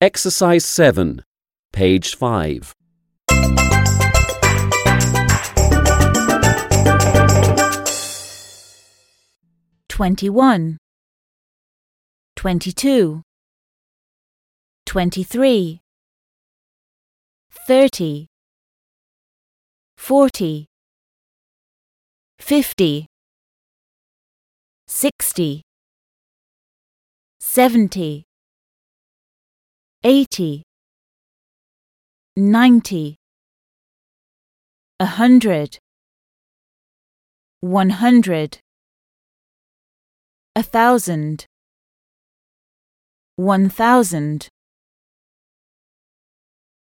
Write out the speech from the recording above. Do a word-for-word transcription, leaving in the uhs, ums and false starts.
Exercise seven, page five. Twenty-one, twenty-two, twenty-three, thirty, forty, fifty, sixty, seventy, eighty, ninety, a hundred, one hundred, a thousand, one thousand.